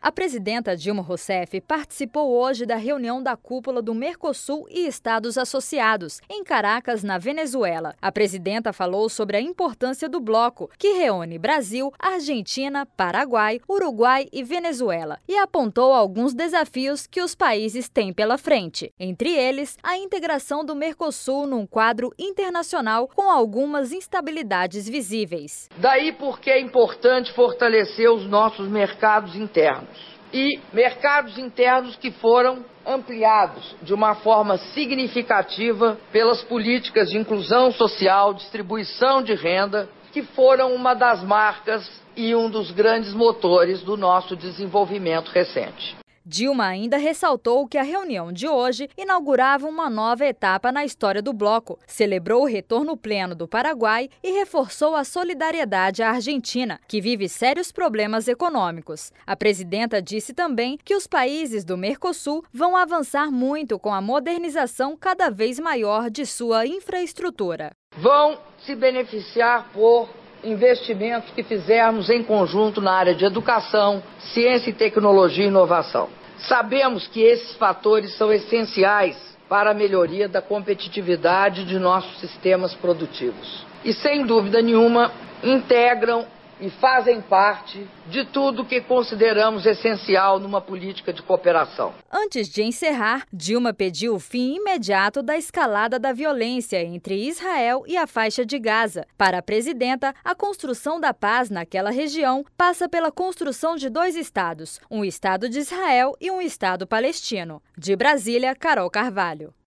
A presidenta Dilma Rousseff participou hoje da reunião da cúpula do Mercosul e Estados Associados, em Caracas, na Venezuela. A presidenta falou sobre a importância do bloco, que reúne Brasil, Argentina, Paraguai, Uruguai e Venezuela, e apontou alguns desafios que os países têm pela frente. Entre eles, a integração do Mercosul num quadro internacional com algumas instabilidades visíveis. Daí porque é importante fortalecer os nossos mercados internos. E mercados internos que foram ampliados de uma forma significativa pelas políticas de inclusão social, distribuição de renda, que foram uma das marcas e um dos grandes motores do nosso desenvolvimento recente. Dilma ainda ressaltou que a reunião de hoje inaugurava uma nova etapa na história do bloco, celebrou o retorno pleno do Paraguai e reforçou a solidariedade à Argentina, que vive sérios problemas econômicos. A presidenta disse também que os países do Mercosul vão avançar muito com a modernização cada vez maior de sua infraestrutura. Vão se beneficiar por investimentos que fizermos em conjunto na área de educação, ciência e tecnologia e inovação. Sabemos que esses fatores são essenciais para a melhoria da competitividade de nossos sistemas produtivos. E, sem dúvida nenhuma, integram e fazem parte de tudo que consideramos essencial numa política de cooperação. Antes de encerrar, Dilma pediu o fim imediato da escalada da violência entre Israel e a faixa de Gaza. Para a presidenta, a construção da paz naquela região passa pela construção de 2 estados, um Estado de Israel e um Estado palestino. De Brasília, Carol Carvalho.